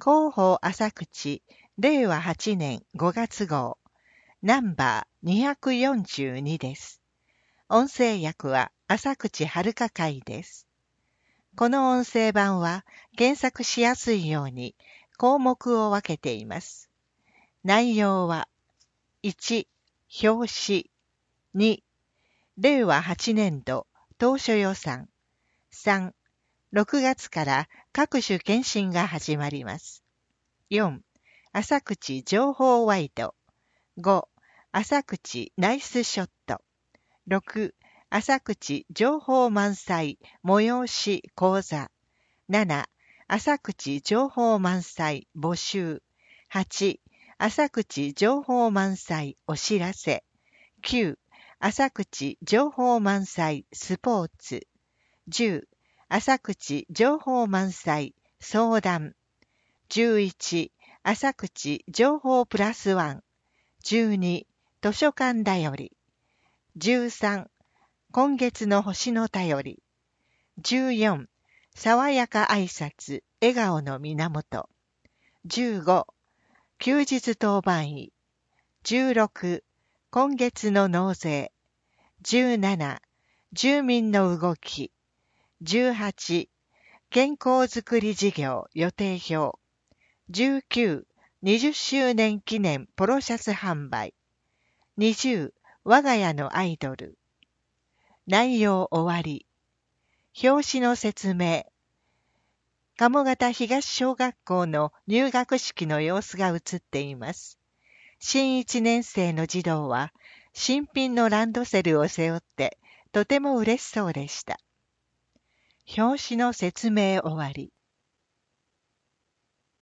広報浅口令和8年5月号ナンバー242です。音声訳は浅口遥会です。この音声版は検索しやすいように項目を分けています。内容は1、表紙、2、令和8年度当初予算、3、6月から各種検診が始まります。4、浅口情報ワイド。5、浅口ナイスショット。6、浅口情報満載催し講座。7、浅口情報満載募集。8、浅口情報満載お知らせ。9、浅口情報満載スポーツ。10、浅口情報満載相談。11、浅口情報プラスワン。12、図書館だより。13、今月の星の便り。14、爽やか挨拶笑顔の源。15、休日当番医。16、今月の納税。17、住民の動き。18、健康づくり事業予定表。19、20周年記念ポロシャツ販売。20、我が家のアイドル。内容終わり。表紙の説明。鴨方東小学校の入学式の様子が映っています。新1年生の児童は新品のランドセルを背負ってとても嬉しそうでした。表紙の説明終わり。